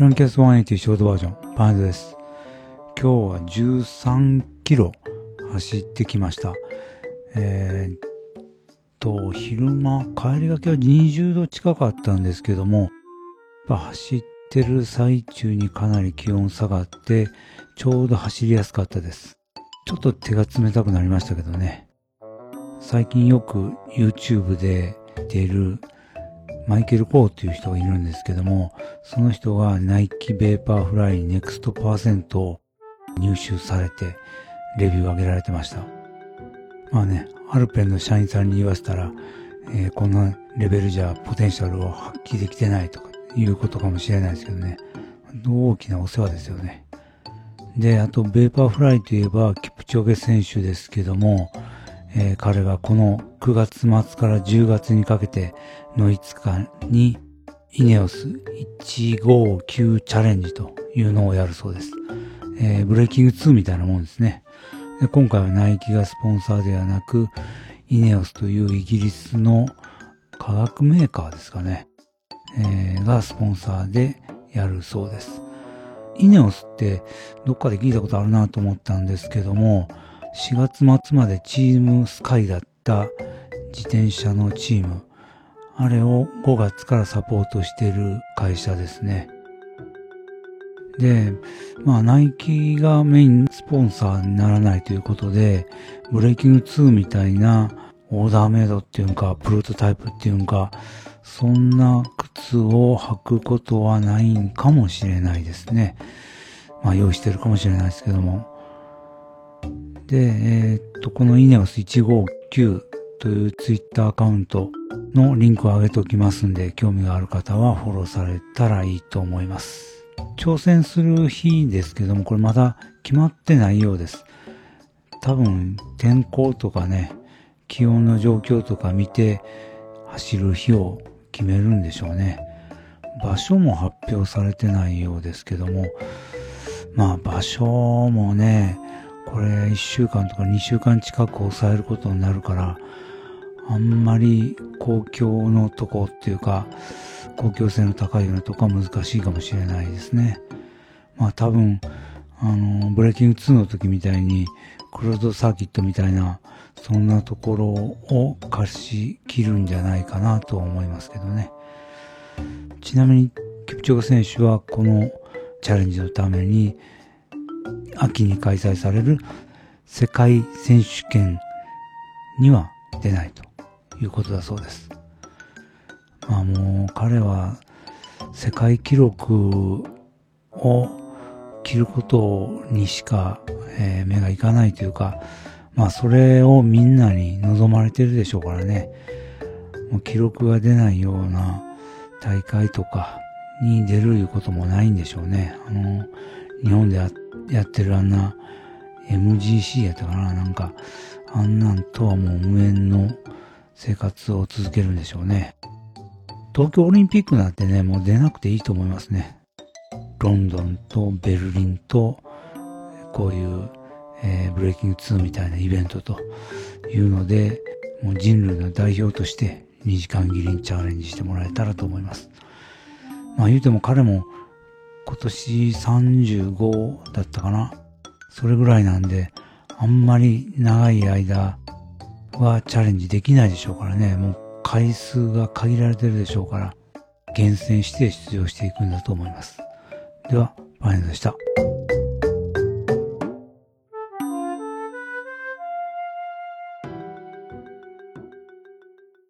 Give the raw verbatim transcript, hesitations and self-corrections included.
ランキャスひゃくはちじゅうショートバージョン、パンダです。今日はじゅうさんキロ走ってきました。えー、っと、昼間、帰りがけはにじゅうど近かったんですけども、やっぱ走ってる最中にかなり気温下がって、ちょうど走りやすかったです。ちょっと手が冷たくなりましたけどね。最近よく YouTube で出るマイケル・コーっていう人がいるんですけども、その人がナイキベーパーフライネクストパーセントを入手されてレビューを上げられてました。まあね、アルペンの社員さんに言わせたら、えー、こんなレベルじゃポテンシャルを発揮できてないとかいうことかもしれないですけどね。大きなお世話ですよね。で、あとベーパーフライといえばキプチョゲ選手ですけども、えー、彼がこのくがつ末からじゅうがつにかけてのいつかにイネオスいちごきゅうチャレンジというのをやるそうです。えー、ブレイキングツーみたいなもんですね。で、今回はナイキがスポンサーではなくイネオスというイギリスの化学メーカーですかね、えー、がスポンサーでやるそうです。イネオスってどっかで聞いたことあるなと思ったんですけども、しがつ末までチームスカイだった自転車のチーム、あれをごがつからサポートしている会社ですね。で、まあナイキがメインスポンサーにならないということで、ブレイキングツーみたいなオーダーメイドっていうか、プロトタイプっていうか、そんな靴を履くことはないんかもしれないですね。まあ用意してるかもしれないですけども。で、えー、っと、このイネオスいちごきゅうというツイッターアカウントのリンクを上げておきますんで、興味がある方はフォローされたらいいと思います。挑戦する日ですけども、これまだ決まってないようです。多分、天候とかね、気温の状況とか見て走る日を決めるんでしょうね。場所も発表されてないようですけども、まあ場所もね、これいっしゅうかんとかにしゅうかん近く抑えることになるから、あんまり公共のとこっていうか、公共性の高いようなとこは難しいかもしれないですね。まあ多分、あの、ブレイキングツーの時みたいに、クローズドサーキットみたいな、そんなところを貸し切るんじゃないかなと思いますけどね。ちなみに、キプチョゲ選手はこのチャレンジのために、秋に開催される世界選手権には出ないということだそうです。まあもう彼は世界記録を切ることにしか、えー、目がいかないというか、まあそれをみんなに望まれてるでしょうからね。もう記録が出ないような大会とかに出るいうこともないんでしょうね。あの日本でややってるあんな エムジーシー やったかな、なんかあんなんとはもう無縁の生活を続けるんでしょうね。東京オリンピックなんてね、もう出なくていいと思いますね。ロンドンとベルリンとこういう、えー、ブレイキングツーみたいなイベントというので、もう人類の代表としてにじかん切りにチャレンジしてもらえたらと思います。まあ言うても彼も今年さんじゅうごだったかな。それぐらいなんで、あんまり長い間はチャレンジできないでしょうからね。もう回数が限られてるでしょうから、厳選して出場していくんだと思います。では、パネルでした。